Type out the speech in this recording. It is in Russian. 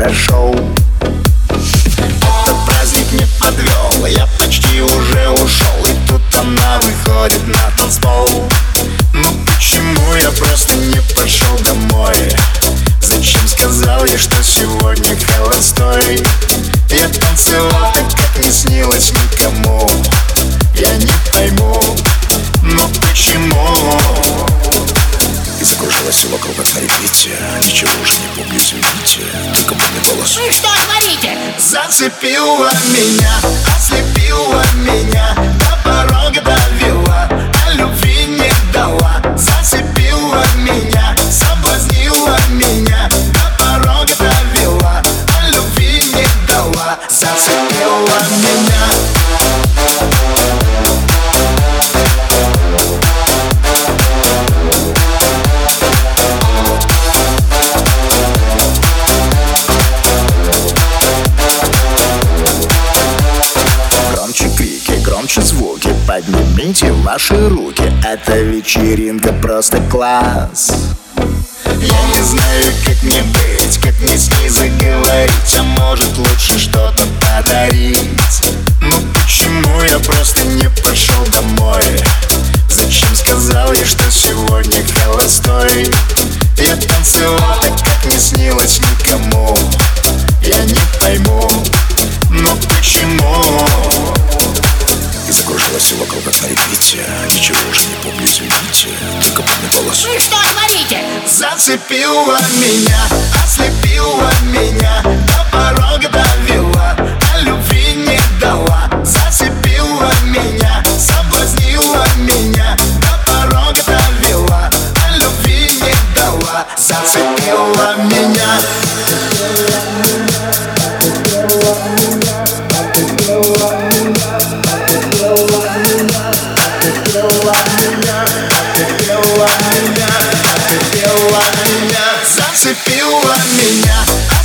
прошел. Этот праздник не подвел, я почти уже ушел. И тут она выходит на танцпол. Ну почему я просто не пошел домой? Зачем сказал ей, что сегодня холостой? Я танцевал так, как не снилось никому. Я не пойму, но почему? Искружилась все вокруг, как на репите. Ничего уже не помню, извините. Только помню голос. Вы что творите? Зацепила меня, ослепила меня, до порога довела, а любви не дала. Зацепила меня, соблазнила меня, до порога довела, а любви не дала. Зацепила меня. Громче звуки, поднимите ваши руки. Эта вечеринка просто класс. Я не знаю, как мне быть, как мне с ней заговорить. А может лучше что-то подарить. Ну почему я просто не пошел домой? Зачем сказал ей, что сегодня холостой? Я танцевал так, как не снилось никому. Я не пойму, но почему? Искружилась все вокруг, как на репите. Ничего уже не помню, извините. Только помню голос. Вы что творите? Зацепила меня, ослепила меня, до порога довела, а любви не дала. Зацепила меня, соблазнила меня, до порога довела, а любви не дала. Зацепила меня. Зацепила меня.